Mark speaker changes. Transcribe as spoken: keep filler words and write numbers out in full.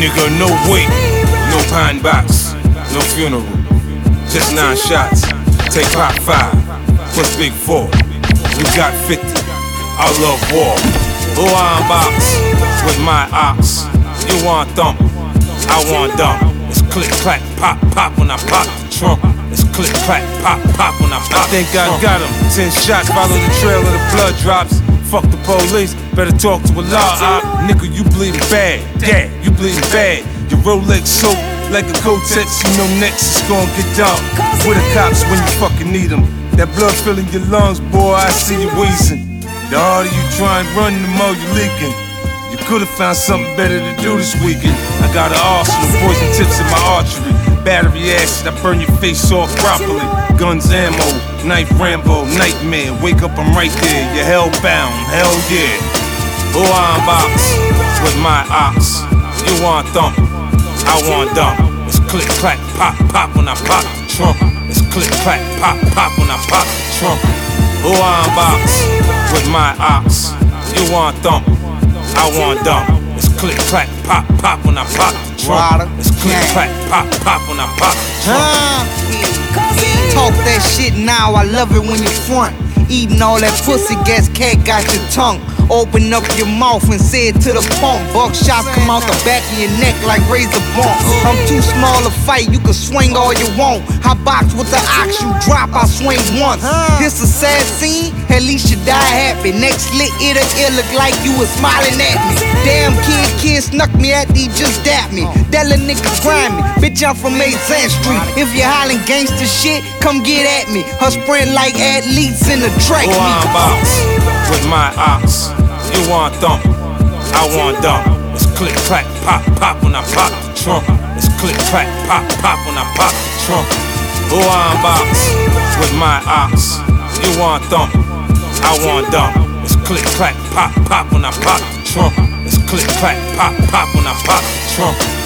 Speaker 1: Nigga, no wake, no pine box, no funeral, just nine shots. Take pop five, push big four. You got fifty, I love war. Who I box with my ox? You want thump, I want dump. It's click clack pop pop when I pop the trunk. It's click clack pop pop when I pop. I think I got him. Ten shots, follow the trail of the blood drops. Fuck the police, better talk to a law op. Nigga, you bleeding bad, yeah, you bleeding bad. Your Rolex soap like a Kotex, you know next is gon' get dark. With the cops when you fucking need them. That blood filling your lungs, boy, I see you wheezing. The harder you try and run, the more you leaking. You could've found something better to do this weekend. I got an arsenal, poison tips in my archery. Battery acid, I burn your face off properly. Guns, ammo, knife, Rambo, nightmare. Wake up, I'm right there, you're hellbound, hell yeah. Who I box with my ox? You want thump, I want dump. It's click, clack, pop, pop when I pop the trunk. It's click, clack, pop, pop when I pop the trunk. Who I box with my ox? You want thump, I want dump. It's click, clack, pop, pop when I pop the trunk. It's click, clack, pop, pop when I pop the trunk.
Speaker 2: Talk that shit now, I love it when you front. Eating all that pussy gas, cat got your tongue. Open up your mouth and say it to the pump. Buckshots come out the back of your neck like razor bumps. I'm too small to fight, you can swing all you want. I box with the ox, you drop, I swing once. This a sad scene, at least you die happy. Next lick, it'll, it look like you was smiling at me. Damn kid, kid snuck me at thee, just dap me. That little nigga grimy, bitch I'm from eighth Street. If you hollering gangster shit, come get at me. Her sprint like athletes in the track meet.
Speaker 1: Who I box with my ox? You want thump, I want dump. It's click, clack, pop, pop when I pop the trunk. It's click, clack, pop, pop when I pop the trunk. Who I box with my ox? You want thump, I want dump. It's click, clack, pop, pop when I pop the trunk. It's click, clack, pop, pop when I pop the trunk.